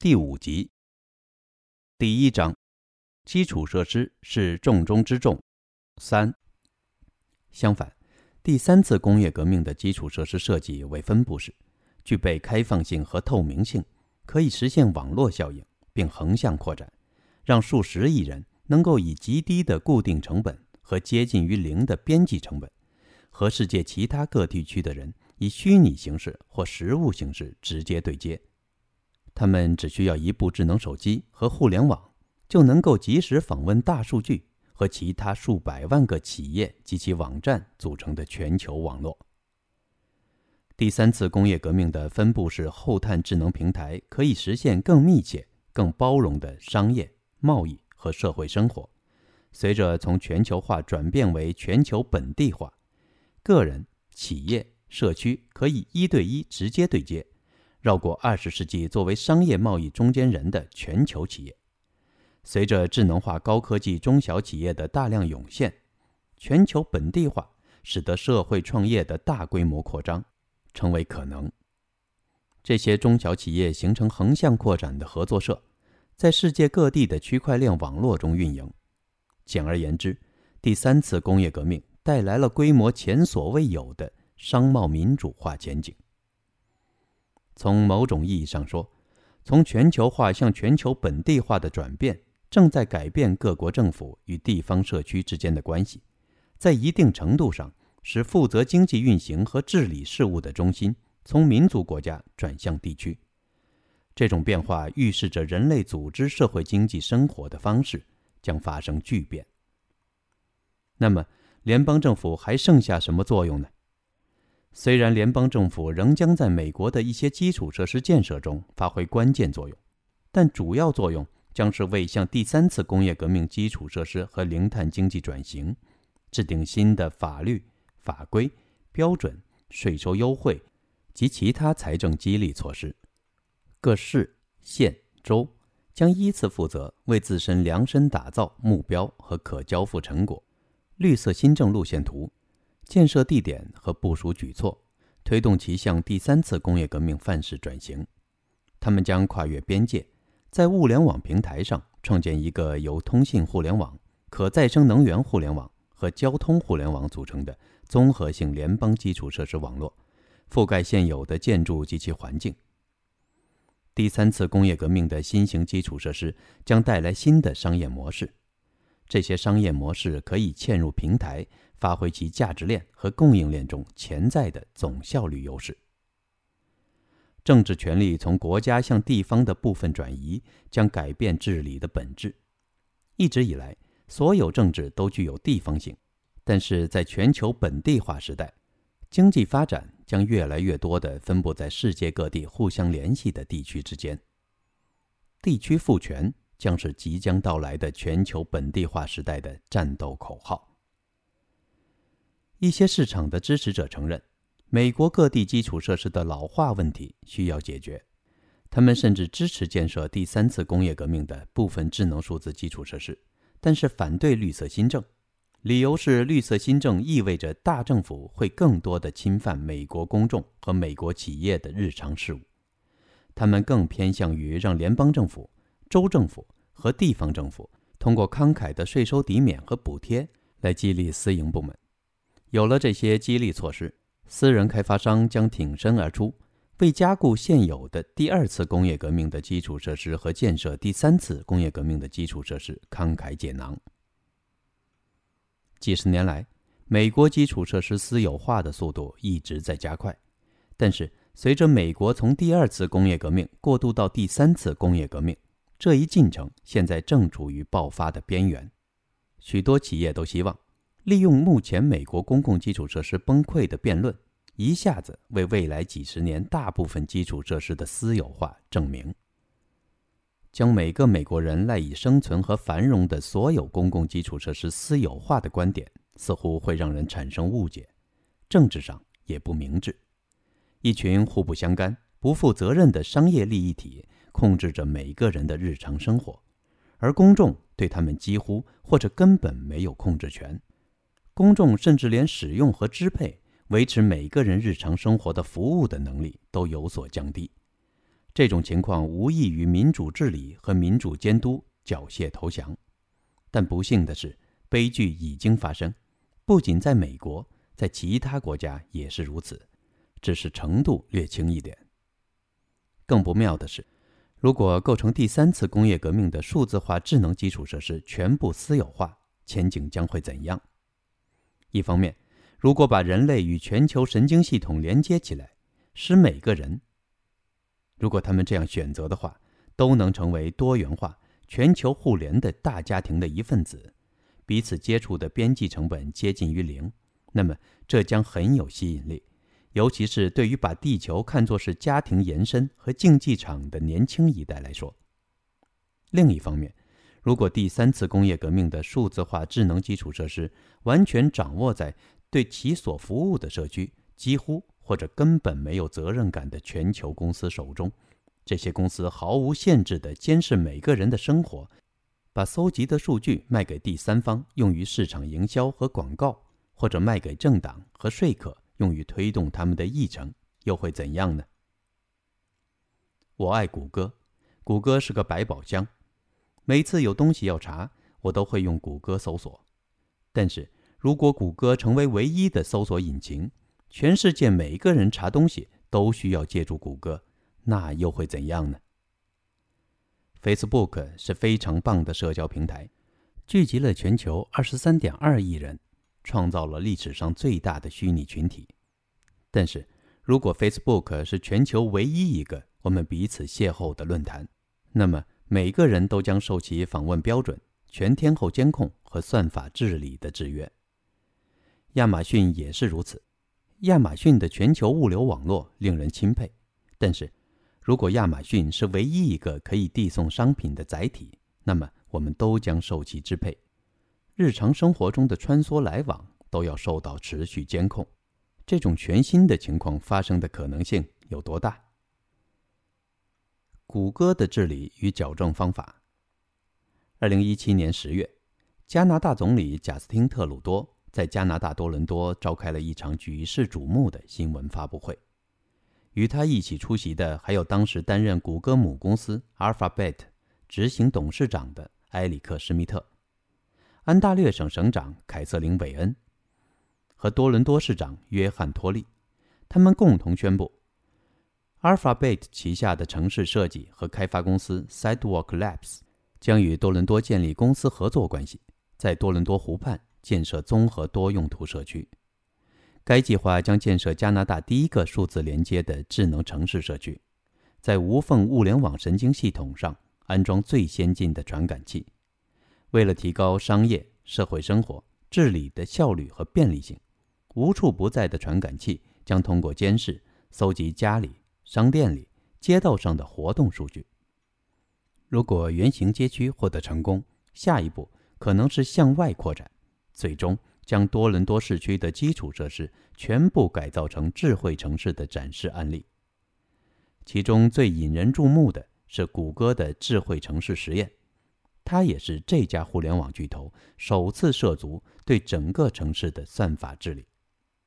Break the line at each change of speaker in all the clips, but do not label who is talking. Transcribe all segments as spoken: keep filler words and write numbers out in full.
第五集。第一章，基础设施是重中之重。三，相反，第三次工业革命的基础设施设计为分布式，具备开放性和透明性，可以实现网络效应，并横向扩展，让数十亿人能够以极低的固定成本和接近于零的边际成本，和世界其他各地区的人以虚拟形式或实物形式直接对接。他们只需要一部智能手机和互联网，就能够及时访问大数据和其他数百万个企业及其网站组成的全球网络。第三次工业革命的分布式后碳智能平台可以实现更密切、更包容的商业、贸易和社会生活。随着从全球化转变为全球本地化，个人、企业、社区可以一对一直接对接，绕过二十世纪作为商业贸易中间人的全球企业。随着智能化高科技中小企业的大量涌现，全球本地化使得社会创业的大规模扩张成为可能。这些中小企业形成横向扩展的合作社，在世界各地的区块链网络中运营。简而言之，第三次工业革命带来了规模前所未有的商贸民主化前景。从某种意义上说，从全球化向全球本地化的转变正在改变各国政府与地方社区之间的关系，在一定程度上使负责经济运行和治理事务的中心从民族国家转向地区。这种变化预示着人类组织社会经济生活的方式将发生巨变。那么，联邦政府还剩下什么作用呢？虽然联邦政府仍将在美国的一些基础设施建设中发挥关键作用，但主要作用将是为向第三次工业革命基础设施和零碳经济转型制定新的法律、法规、标准、税收优惠及其他财政激励措施。各市、县、州将依次负责为自身量身打造目标和可交付成果、绿色新政路线图、建设地点和部署举措，推动其向第三次工业革命范式转型。他们将跨越边界，在物联网平台上创建一个由通信互联网、可再生能源互联网和交通互联网组成的综合性联邦基础设施网络，覆盖现有的建筑及其环境。第三次工业革命的新型基础设施将带来新的商业模式，这些商业模式可以嵌入平台，发挥其价值链和供应链中潜在的总效率优势。政治权力从国家向地方的部分转移将改变治理的本质。一直以来，所有政治都具有地方性，但是在全球本地化时代，经济发展将越来越多地分布在世界各地互相联系的地区之间。地区赋权将是即将到来的全球本地化时代的战斗口号。一些市场的支持者承认，美国各地基础设施的老化问题需要解决。他们甚至支持建设第三次工业革命的部分智能数字基础设施，但是反对绿色新政。理由是绿色新政意味着大政府会更多地侵犯美国公众和美国企业的日常事务。他们更偏向于让联邦政府、州政府和地方政府通过慷慨的税收抵免和补贴来激励私营部门。有了这些激励措施，私人开发商将挺身而出，为加固现有的第二次工业革命的基础设施和建设第三次工业革命的基础设施慷慨解囊。几十年来，美国基础设施私有化的速度一直在加快，但是随着美国从第二次工业革命过渡到第三次工业革命，这一进程现在正处于爆发的边缘。许多企业都希望利用目前美国公共基础设施崩溃的辩论，一下子为未来几十年大部分基础设施的私有化证明。将每个美国人赖以生存和繁荣的所有公共基础设施私有化的观点，似乎会让人产生误解，政治上也不明智。一群互不相干、不负责任的商业利益体控制着每个人的日常生活，而公众对他们几乎或者根本没有控制权。公众甚至连使用和支配、维持每个人日常生活的服务的能力都有所降低。 这种情况无异于民主治理和民主监督缴械投降。但不幸的是，悲剧已经发生，不仅在美国，在其他国家也是如此，只是程度略轻一点。更不妙的是，如果构成第三次工业革命的数字化智能基础设施全部私有化，前景将会怎样？一方面，如果把人类与全球神经系统连接起来，使每个人，如果他们这样选择的话，都能成为多元化、全球互联的大家庭的一份子，彼此接触的边际成本接近于零，那么这将很有吸引力，尤其是对于把地球看作是家庭延伸和竞技场的年轻一代来说。另一方面，如果第三次工业革命的数字化智能基础设施完全掌握在对其所服务的社区几乎或者根本没有责任感的全球公司手中，这些公司毫无限制地监视每个人的生活，把搜集的数据卖给第三方用于市场营销和广告，或者卖给政党和说客用于推动他们的议程，又会怎样呢？我爱谷歌，谷歌是个百宝箱，每次有东西要查，我都会用谷歌搜索。但是如果谷歌成为唯一的搜索引擎，全世界每个人查东西都需要借助谷歌，那又会怎样呢？ Facebook 是非常棒的社交平台，聚集了全球 二十三点二亿人，创造了历史上最大的虚拟群体。但是如果 Facebook 是全球唯一一个我们彼此邂逅的论坛，那么每个人都将受其访问标准、全天候监控和算法治理的制约。亚马逊也是如此。亚马逊的全球物流网络令人钦佩，但是如果亚马逊是唯一一个可以递送商品的载体，那么我们都将受其支配。日常生活中的穿梭来往都要受到持续监控。这种全新的情况发生的可能性有多大？谷歌的治理与矫正方法。二零一七年十月，加拿大总理贾斯汀·特鲁多在加拿大多伦多召开了一场举世瞩目的新闻发布会。与他一起出席的还有当时担任谷歌母公司 Alphabet 执行董事长的埃里克·施密特、安大略省省长凯瑟琳·韦恩和多伦多市长约翰·托利。他们共同宣布， Alphabet 旗下的城市设计和开发公司 Sidewalk Labs 将与多伦多建立公司合作关系，在多伦多湖畔建设综合多用途社区。该计划将建设加拿大第一个数字连接的智能城市社区，在无缝物联网神经系统上安装最先进的传感器。为了提高商业、社会生活、治理的效率和便利性，无处不在的传感器将通过监视搜集家里、商店里、街道上的活动数据。如果原型街区获得成功，下一步可能是向外扩展，最终将多伦多市区的基础设施全部改造成智慧城市的展示案例。其中最引人注目的是谷歌的智慧城市实验，它也是这家互联网巨头首次涉足对整个城市的算法治理。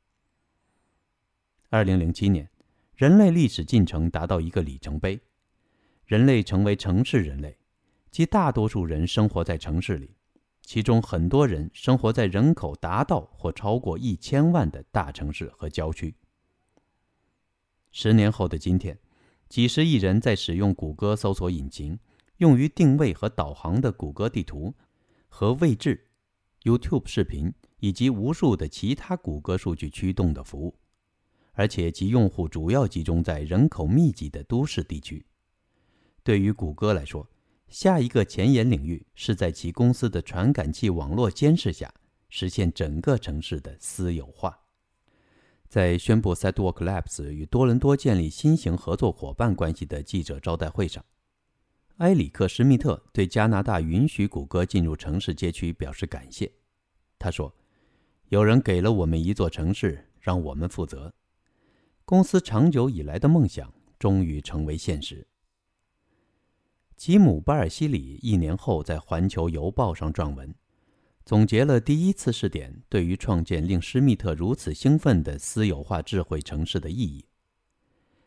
二零零七年，人类历史进程达到一个里程碑，人类成为城市人类，即大多数人生活在城市里，其中很多人生活在人口达到或超过一千万的大城市和郊区。十年后的今天，几十亿人在使用谷歌搜索引擎，用于定位和导航的谷歌地图和位置、YouTube 视频以及无数的其他谷歌数据驱动的服务，而且其用户主要集中在人口密集的都市地区。对于谷歌来说，下一个前沿领域是在其公司的传感器网络监视下，实现整个城市的私有化。在宣布 Sidewalk Labs 与多伦多建立新型合作伙伴关系的记者招待会上，埃里克·施密特对加拿大允许谷歌进入城市街区表示感谢。他说，有人给了我们一座城市，让我们负责。公司长久以来的梦想终于成为现实。吉姆·巴尔西里一年后在《环球邮报》上撰文，总结了第一次试点对于创建令施密特如此兴奋的私有化智慧城市的意义。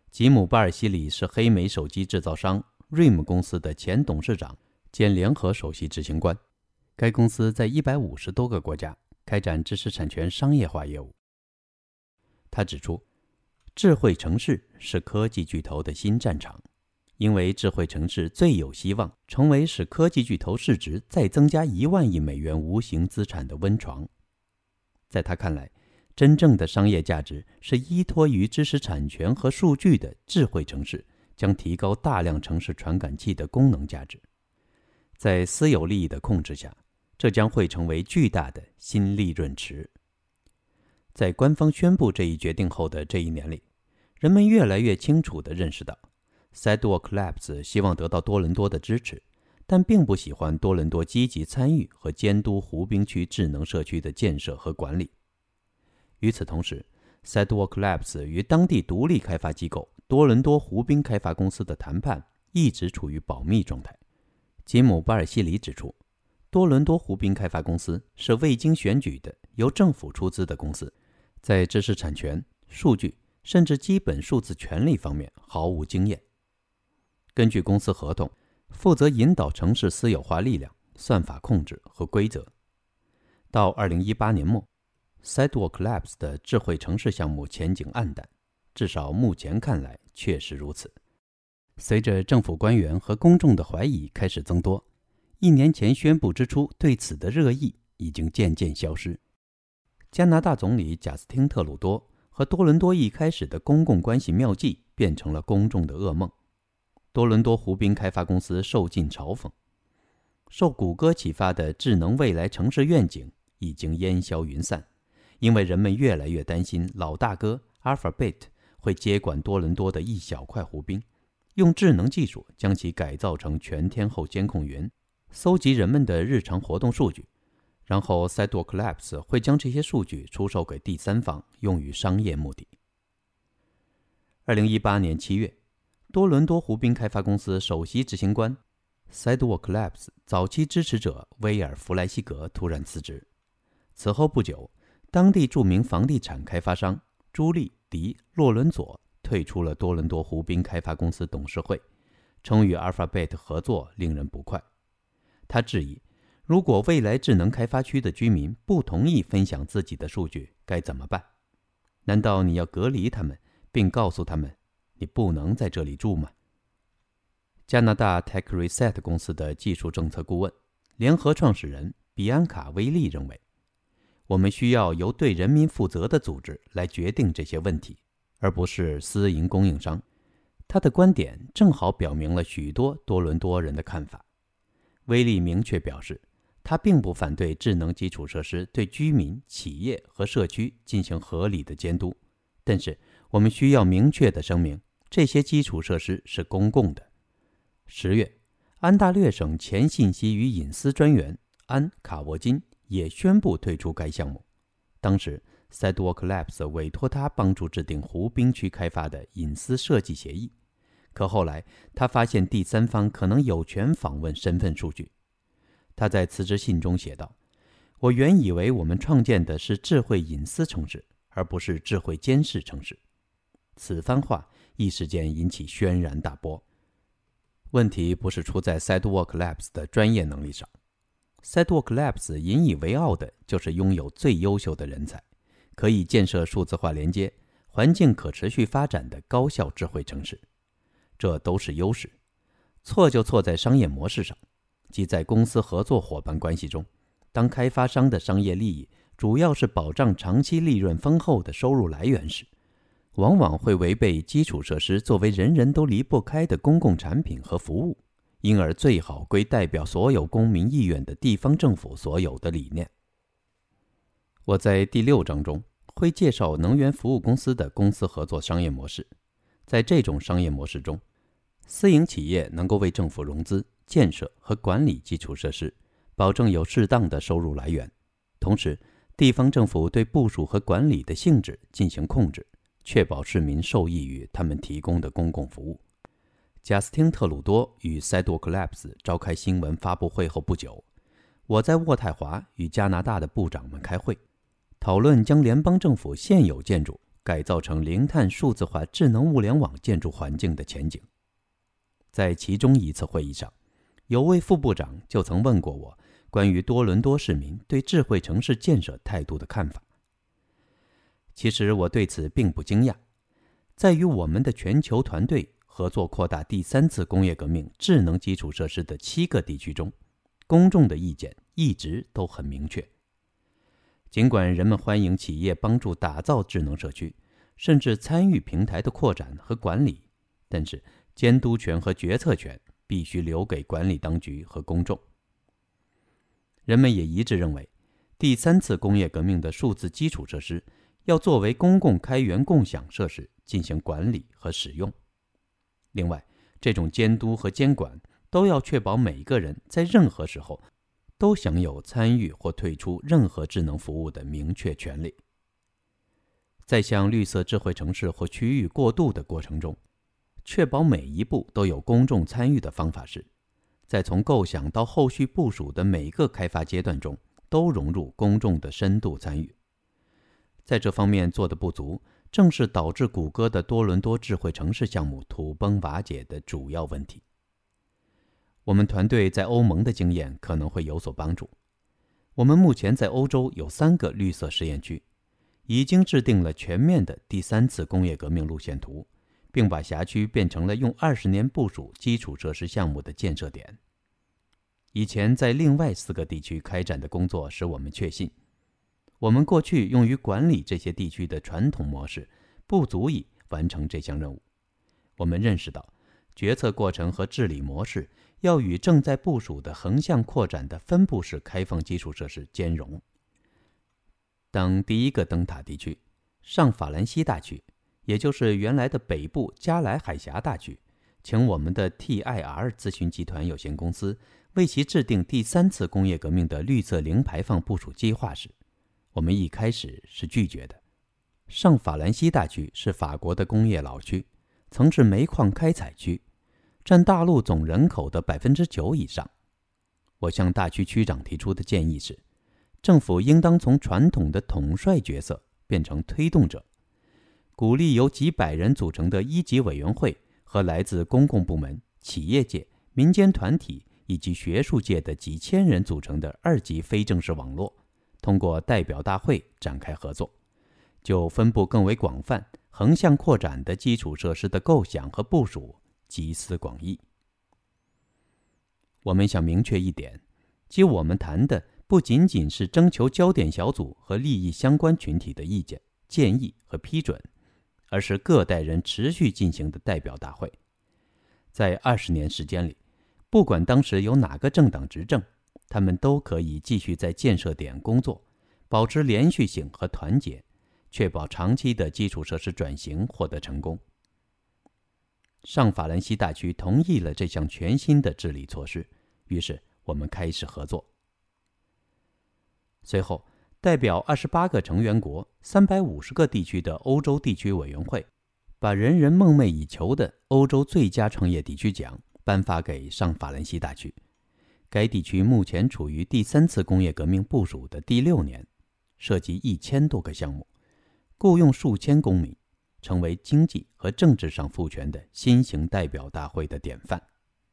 吉姆·巴尔西里是黑莓手机制造商 R I M 公司的前董事长兼联合首席执行官。该公司在一百五十多个国家开展知识产权商业化业务。他指出，智慧城市是科技巨头的新战场，因为智慧城市最有希望成为使科技巨头市值再增加一万亿美元无形资产的温床。在他看来，真正的商业价值是依托于知识产权和数据的智慧城市，将提高大量城市传感器的功能价值。在私有利益的控制下，这将会成为巨大的新利润池。在官方宣布这一决定后的这一年里，人们越来越清楚地认识到， Sidewalk Labs 希望得到多伦多的支持，但并不喜欢多伦多积极参与和监督湖滨区智能社区的建设和管理。与此同时， Sidewalk Labs 与当地独立开发机构多伦多湖滨开发公司的谈判一直处于保密状态。吉姆·巴尔西里指出，多伦多湖滨开发公司是未经选举的由政府出资的公司，在知识产权、数据甚至基本数字权利方面毫无经验。根据公司合同，负责引导城市私有化力量、算法控制和规则。到二零一八年末， Sidewalk Labs 的智慧城市项目前景暗淡，至少目前看来确实如此。随着政府官员和公众的怀疑开始增多，一年前宣布之初对此的热议已经渐渐消失。加拿大总理贾斯汀·特鲁多和多伦多一开始的公共关系妙计变成了公众的噩梦。多伦多湖滨开发公司受尽嘲讽，受谷歌启发的智能未来城市愿景已经烟消云散，因为人们越来越担心老大哥 Alphabet 会接管多伦多的一小块湖滨，用智能技术将其改造成全天候监控云，搜集人们的日常活动数据，然后 Sidewalk Labs 会将这些数据出售给第三方，用于商业目的。二零一八年七月，多伦多湖滨开发公司首席执行官 Sidewalk Labs 早期支持者威尔·弗莱西格突然辞职。此后不久，当地著名房地产开发商朱莉·迪·洛伦佐退出了多伦多湖滨开发公司董事会，称与 Alphabet 合作令人不快。他质疑，如果未来智能开发区的居民不同意分享自己的数据，该怎么办？难道你要隔离他们，并告诉他们你不能在这里住吗？加拿大 Tech Reset 公司的技术政策顾问、联合创始人比安卡·威利认为，我们需要由对人民负责的组织来决定这些问题，而不是私营供应商。他的观点正好表明了许多多伦多人的看法。威利明确表示，他并不反对智能基础设施对居民、企业和社区进行合理的监督，但是我们需要明确地声明，这些基础设施是公共的。十月，安大略省前信息与隐私专员安·卡沃金也宣布退出该项目。当时 Sidewalk Labs 委托他帮助制定湖滨区开发的隐私设计协议，可后来他发现第三方可能有权访问身份数据。他在辞职信中写道，我原以为我们创建的是智慧隐私城市，而不是智慧监视城市。此番话一时间引起轩然大波。问题不是出在 Sidewalk Labs 的专业能力上， Sidewalk Labs 引以为傲的就是拥有最优秀的人才，可以建设数字化连接、环境可持续发展的高效智慧城市，这都是优势。错就错在商业模式上，即在公司合作伙伴关系中，当开发商的商业利益主要是保障长期利润丰厚的收入来源时，往往会违背基础设施作为人人都离不开的公共产品和服务，因而最好归代表所有公民意愿的地方政府所有的理念。我在第六章中会介绍能源服务公司的公司合作商业模式。在这种商业模式中，私营企业能够为政府融资、建设和管理基础设施，保证有适当的收入来源。同时，地方政府对部署和管理的性质进行控制，确保市民受益于他们提供的公共服务。贾斯汀·特鲁多与 Sidewalk Labs 召开新闻发布会后不久，我在渥太华与加拿大的部长们开会，讨论将联邦政府现有建筑改造成零碳数字化智能物联网建筑环境的前景。在其中一次会议上，有位副部长就曾问过我关于多伦多市民对智慧城市建设态度的看法。其实我对此并不惊讶，在与我们的全球团队合作扩大第三次工业革命智能基础设施的七个地区中，公众的意见一直都很明确。尽管人们欢迎企业帮助打造智能社区，甚至参与平台的扩展和管理，但是监督权和决策权必须留给管理当局和公众。人们也一致认为，第三次工业革命的数字基础设施要作为公共开源共享设施进行管理和使用。另外，这种监督和监管都要确保每个人在任何时候都享有参与或退出任何智能服务的明确权利。在向绿色智慧城市或区域过渡的过程中，确保每一步都有公众参与的方法是，在从构想到后续部署的每个开发阶段中都融入公众的深度参与。在这方面做得不足，正是导致谷歌的多伦多智慧城市项目土崩瓦解的主要问题。我们团队在欧盟的经验可能会有所帮助。我们目前在欧洲有三个绿色实验区，已经制定了全面的第三次工业革命路线图，并把辖区变成了用二十年部署基础设施项目的建设点。以前在另外四个地区开展的工作使我们确信，我们过去用于管理这些地区的传统模式不足以完成这项任务。我们认识到，决策过程和治理模式要与正在部署的横向扩展的分布式开放基础设施兼容。当第一个灯塔地区上法兰西大区，也就是原来的北部加莱海峡大区，请我们的 T I R 咨询集团有限公司为其制定第三次工业革命的绿色零排放部署计划时，我们一开始是拒绝的。上法兰西大区是法国的工业老区，曾是煤矿开采区，占大陆总人口的 百分之九 以上。我向大区区长提出的建议是，政府应当从传统的统帅角色变成推动者，鼓励由几百人组成的一级委员会和来自公共部门、企业界、民间团体以及学术界的几千人组成的二级非正式网络，通过代表大会展开合作，就分布更为广泛、横向扩展的基础设施的构想和部署集思广益。我们想明确一点，即我们谈的不仅仅是征求焦点小组和利益相关群体的意见、建议和批准，而是各代人持续进行的代表大会。在二十年时间里，不管当时有哪个政党执政，他们都可以继续在建设点工作，保持连续性和团结，确保长期的基础设施转型获得成功。上法兰西大区同意了这项全新的治理措施，于是我们开始合作。随后，代表二十八个成员国、三百五十个地区的欧洲地区委员会，把人人梦寐以求的欧洲最佳创业地区奖颁发给上法兰西大区。该地区目前处于第三次工业革命部署的第六年，涉及一千多个项目，雇用数千公民，成为经济和政治上赋权的新型代表大会的典范。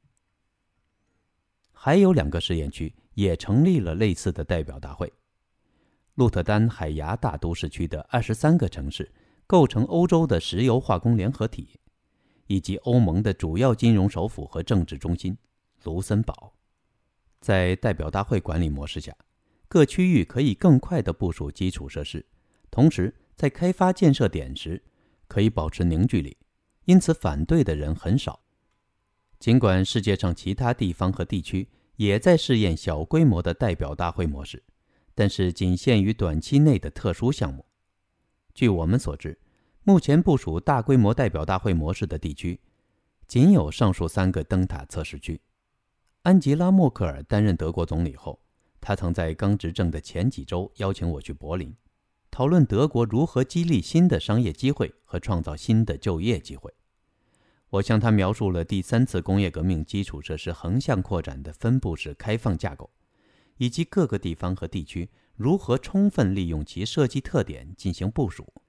还有两个实验区也成立了类似的代表大会。鹿特丹海牙大都市区的二十三个城市构成欧洲的石油化工联合体，以及欧盟的主要金融首府和政治中心卢森堡。在代表大会管理模式下，各区域可以更快地部署基础设施，同时在开发建设点时可以保持凝聚力，因此反对的人很少。尽管世界上其他地方和地区也在试验小规模的代表大会模式，但是仅限于短期内的特殊项目。据我们所知，目前部署大规模代表大会模式的地区仅有上述三个灯塔测试区。安吉拉·默克尔担任德国总理后，他曾在刚执政的前几周邀请我去柏林，讨论德国如何激励新的商业机会和创造新的就业机会。我向他描述了第三次工业革命基础设施横向扩展的分布式开放架构，以及各个地方和地区如何充分利用其设计特点进行部署，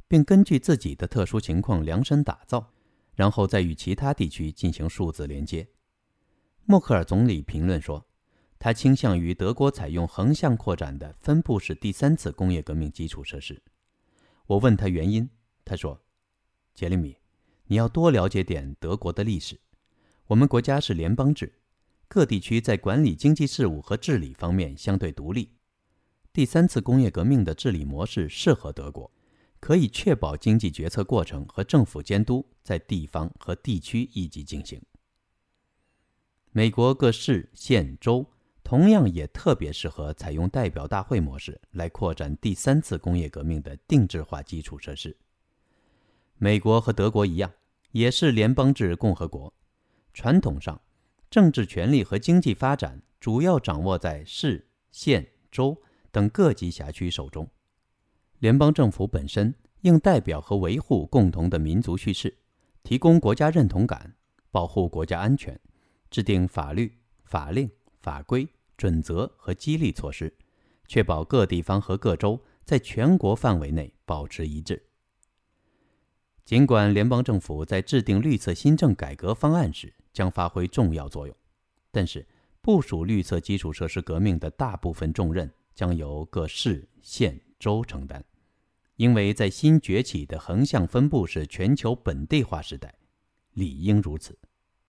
并根据自己的特殊情况量身打造，然后再与其他地区进行数字连接。默克尔总理评论说，他倾向于德国采用横向扩展的分布式第三次工业革命基础设施。我问他原因，他说，杰里米，你要多了解点德国的历史。我们国家是联邦制，各地区在管理经济事务和治理方面相对独立。第三次工业革命的治理模式适合德国，可以确保经济决策过程和政府监督在地方和地区一级进行。美国各市、县、州同样也特别适合采用代表大会模式来扩展第三次工业革命的定制化基础设施。美国和德国一样，也是联邦制共和国，传统上，政治权力和经济发展主要掌握在市、县、州等各级辖区手中。联邦政府本身应代表和维护共同的民族叙事，提供国家认同感，保护国家安全，制定法律、法令、法规、准则和激励措施，确保各地方和各州在全国范围内保持一致。尽管联邦政府在制定绿色新政改革方案时将发挥重要作用，但是部署绿色基础设施革命的大部分重任将由各市、县、州承担，因为在新崛起的横向分布式全球本地化时代，理应如此。